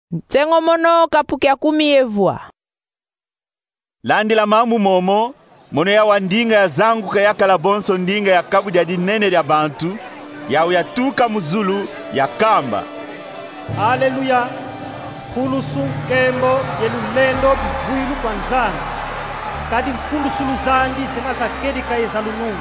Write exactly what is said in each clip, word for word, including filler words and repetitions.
Ntengo mono kapukya kumiyevwa. Landila mamu momo, mono ya wandinga ya zangu kaya kalabonso ndinga ya kabu jadi nene ya bantu, ya uyatuka muzulu ya kamba. Haleluya, kulusu kembo yelulendo bivuilu kwa nzana, kadi mfundu sulu zandi senasa kedi kaye zalunungu.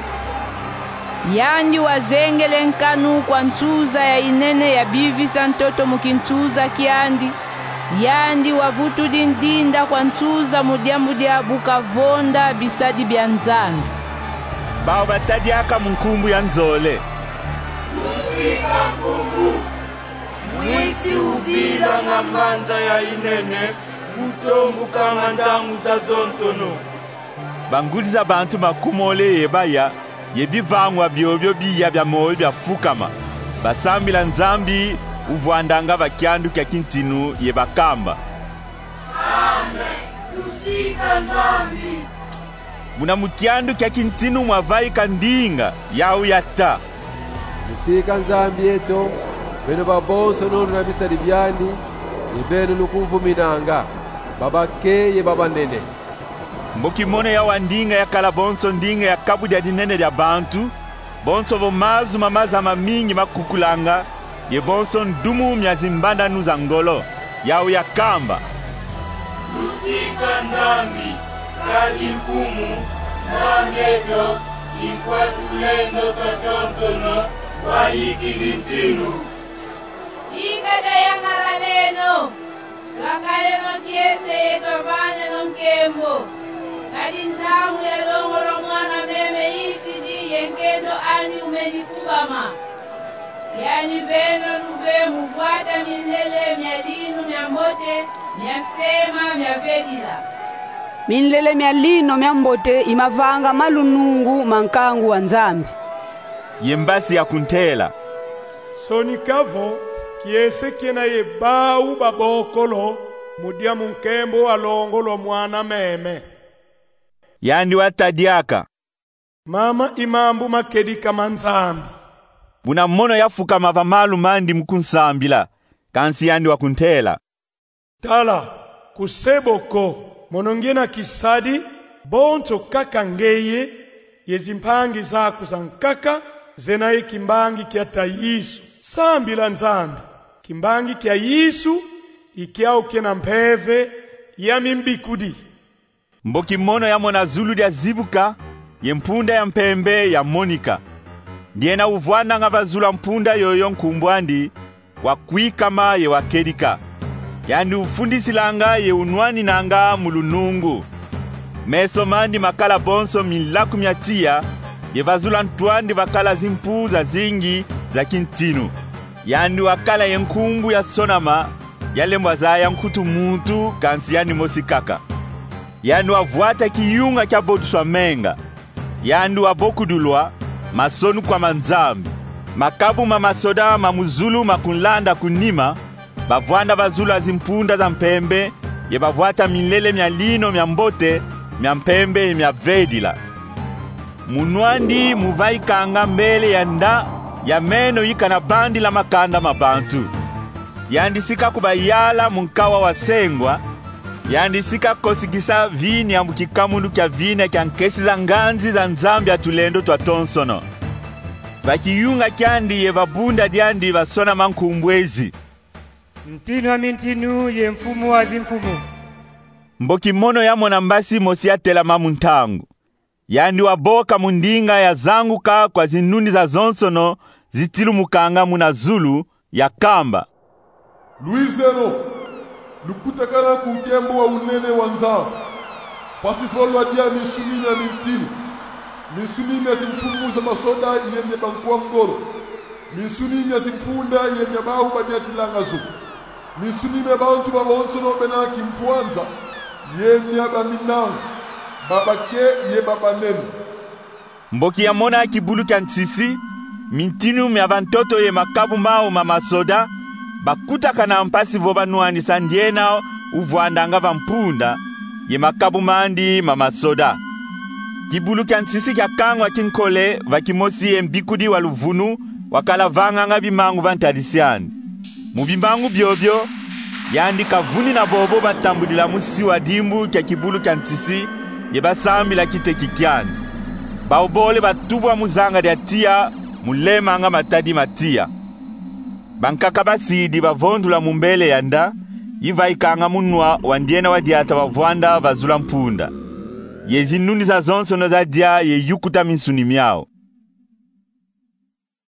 Yandi wazengele nkanu kwa ntuza ya inene ya bivi santoto mukintuza kiandi. Yandi wavutu dindinda kwa ntuza mudiambu dia bukavonda bisadi bianzami. Bao batadi haka mkumbu ya nzole. Musika mkumbu, mwisi uvila ngamanza ya inene, utombu kanga ndangu za zonsono. Bangudi za bantu makumole yebaya, yebi vangwa biobyo biya bya moyo bya fukama. Basambila nzambi uvuandanga bakiandu kya kintinu yebakamba. Amen. Lusika nzambi. Muna mukiandu kya kintinu mwavai kandinga yau yata. Lusika nzambi eto, beno babonso nonu na bisari byandi, ibenu nukufu minanga, babake ye baba nene. Mboki mone ya wandinga ya kalabonso ndinga ya kabu jadi nene ya bantu, bonso vomazu mamaza mamingi makukulanga, ye bonso ndumu myazimbanda nuza ngolo, yau ya kamba. Lusika nzambi, kadi mfumu, namyedo, ikwa tulendo katonsono, wa hiki nitinu. Ikada ya ngalaleno, kakaleno kiese yetwavane no mkembo. Kadi ndamu ya longolo mwana meme isidi yenkendo ani umenikubama. Yani veno nuve muvwata milele myalinu myambote myasema myavedila. Milele myalino myambote imavanga malunungu mankangu wa nzambi. Yembasi ya kuntela. Sonikavo kiese kena yebau babokolo mudia munkembo alongolo mwana meme. Yandi watadiaka. Mama imambu makedi kama nzambi. Buna mono ya fuka mavamalu mandi mkunsambila. Kansi yandi wakuntela. Tala, kuseboko, monongena kisadi, bonto kaka ngeye, yezimpangi zaku zankaka, zenaye kimbangi kia tayisu. Sambila nzambi, kimbangi kia yisu, ikiao kena mpeve, yami mbikudi. Mboki mono ya mona zulu dia zibuka, ye mpunda ya mpembe ya Monika. Ndiena uvwana nga vazula mpunda yoyo nkumbwandi, wakuikama ye wakedika. Yandi ufundisilanga ye unwani nanga mulunungu. Meso mandi makala bonso milaku myatia, ye vazula ntuandi wakala zimpu za zingi za kintinu. Yandi wakala ye nkumbu ya sonama, yale mwazaya nkutu muntu kansi yandi mosikaka. Yandi wavuata kiyunga cha bodu swamenga. Yandi wabokudulwa, masonu kwa manzambi. Makabu mamasoda mamuzulu makunlanda kunima, bavuanda bazulu azimpunda za mpembe, ye bavuata milele myalino myambote, myampembe myavedila. Munwandi muvai kanga mbele yanda, ya meno yika na bandi la makanda mabantu. Yandi sika kubayala munkawa wasengwa, yandi sika kosigisa vini ambukikamundu kya vina kya nkesi za nganzi za nzambi ya tulendo twa tonsono. Vakiyunga kyandi ye babunda diandi vasona mankumbwezi. Ntinu wa mintinu ye mfumu wa zimfumu. Mboki mono ya monambasi mosi ya tela mamuntangu. Yandi waboka mundinga ya zanguka kwa zinuni za zonsono zitilu mukanga muna zulu ya kamba. Luizeno, lukutakana kunkembo wa unene wanzao. Pasifolo adia misunime ya mintinu. Misunime ya zimfumu za masoda yenye bankuwa mgoro. Misunime ya zimpunda yenye bahu banyakilanga zuku. Misunime bantu babonsono bena kimpuanza yenye baminangu. Babake ye baba nenu. Mboki ya mona kibulu kya ntisi, mintinu mya bantoto ye makabu mao mamasoda, bakuta kana mpasi voba nuani sandiena uvuandanga vampunda, ye makabu mandi mamasoda. Kibulu kya ntisi kya kangwa kinkole, vakimosi ye mbikudi waluvunu, wakala vanga nga bimangu vantadisiani. Mubimbangu biobyo, yandi kavuni na bobo batambudila musi wa dimbu kya kibulu kya ntisi ye basambila kite kikyani. Baobole batubwa muzanga dia tia mulema nga matadi matia. Bankaka basidi bavondula mumbele yanda yiva ikanga munwa wandiena wadiata wavwanda vazula mpunda. Yezi nuni za zonso no za dia ye yukuta minsuni miao.